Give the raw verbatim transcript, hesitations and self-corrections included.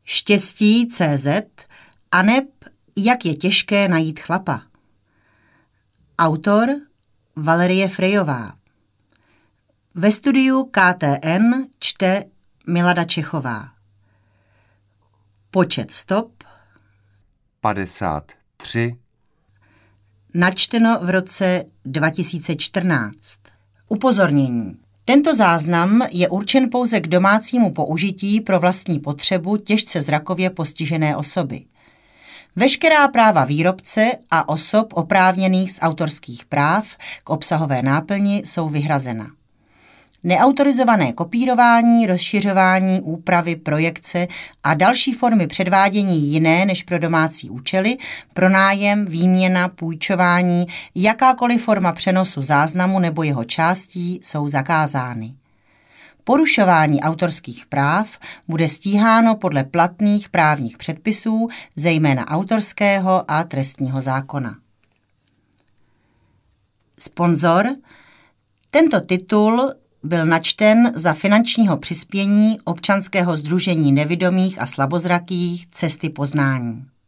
Štěstí tečka cé zet aneb Jak je těžké najít chlapa. Autor Valerie Frejová. Ve studiu K T N čte Milada Čechová. Počet stop padesát tři. Načteno v roce dva tisíce čtrnáct. Upozornění. Tento záznam je určen pouze k domácímu použití pro vlastní potřebu těžce zrakově postižené osoby. Veškerá práva výrobce a osob oprávněných z autorských práv k obsahové náplni jsou vyhrazena. Neautorizované kopírování, rozšiřování, úpravy, projekce a další formy předvádění jiné než pro domácí účely, pronájem, výměna, půjčování, jakákoliv forma přenosu záznamu nebo jeho částí jsou zakázány. Porušování autorských práv bude stíháno podle platných právních předpisů, zejména autorského a trestního zákona. Sponzor. Tento titul byl načten za finančního přispění Občanského sdružení nevidomých a slabozrakých Cesty poznání.